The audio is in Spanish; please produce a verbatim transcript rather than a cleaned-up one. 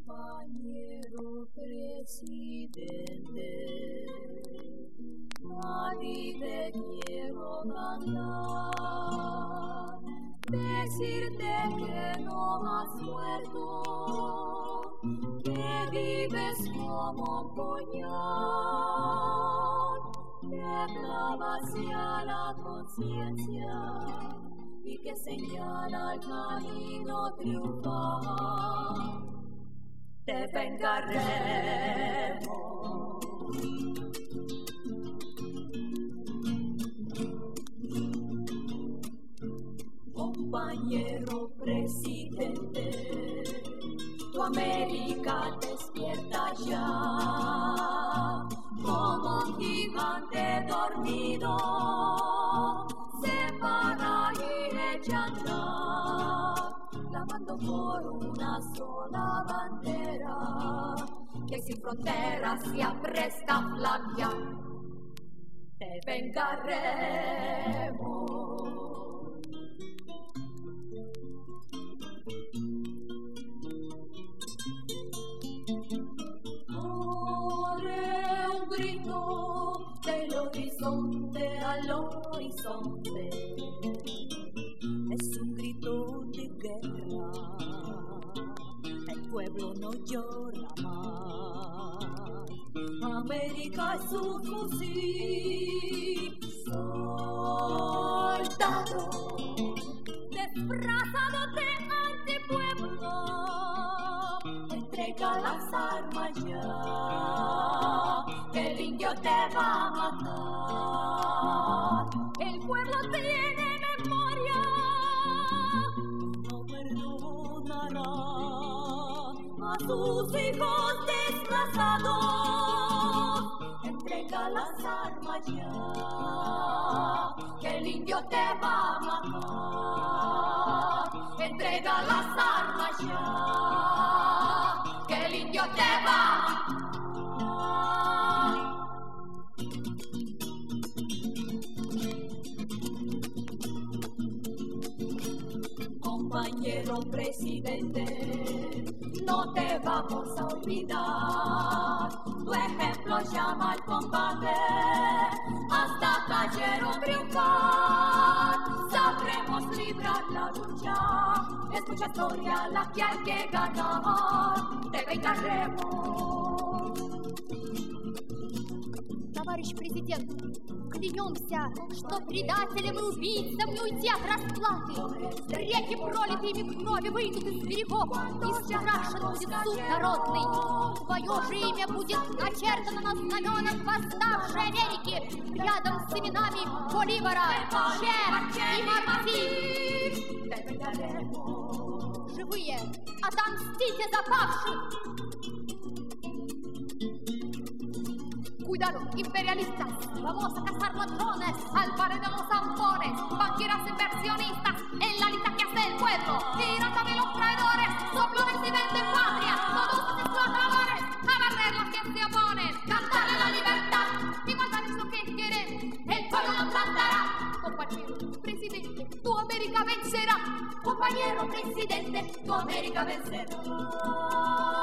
Compañero presidente, a ti te quiero cantar, decirte que no has muerto, que vives como un puñal, que clavas hacia la conciencia y que señala el camino triunfal. Te vengaremos. Compañero presidente, tu América despierta ya, como un gigante dormido, se para y echa a andar, clamando por una sola bandera, que sin fronteras se apresta a flanquear. Te vengaremos. Del horizonte al horizonte, es un grito de guerra, el pueblo no llora más. América es un fusil, soldado disfrazado de antipueblo, entrega las armas ya, que el indio te va a matar. El pueblo tiene memoria, no perdonará a sus hijos desplazados. Entrega las armas ya, que el indio te va a matar. Entrega las armas ya, que el indio te va a matar. Compañero presidente, no te vamos a olvidar. Tu ejemplo llama al combate, hasta caballero triunfar. Sabremos librar la lucha, es mucha historia la que hay que ganar. Te vengaremos. Товарищ президент, клянемся, что предателям и убийцам не уйти от расплаты. Реки, пролитые ими крови, выйдут из берегов, и страшен будет суд народный. Твое же имя будет начертано на знаменах восставшей Америки, рядом с именами Боливара, Че и Марти. Живые, отомстите за павших! Cuidado, imperialistas, vamos a cazar ladrones, salvar de los zampones, banqueros inversionistas, en la lista que hace el pueblo, tiran también los traidores, soplones y venden patria, todos los explotadores, a barrer los que se oponen, cantarle la libertad, igualdad es lo que queremos, el pueblo nos plantará. Compañero presidente, tu América vencerá. Compañero presidente, tu América vencerá.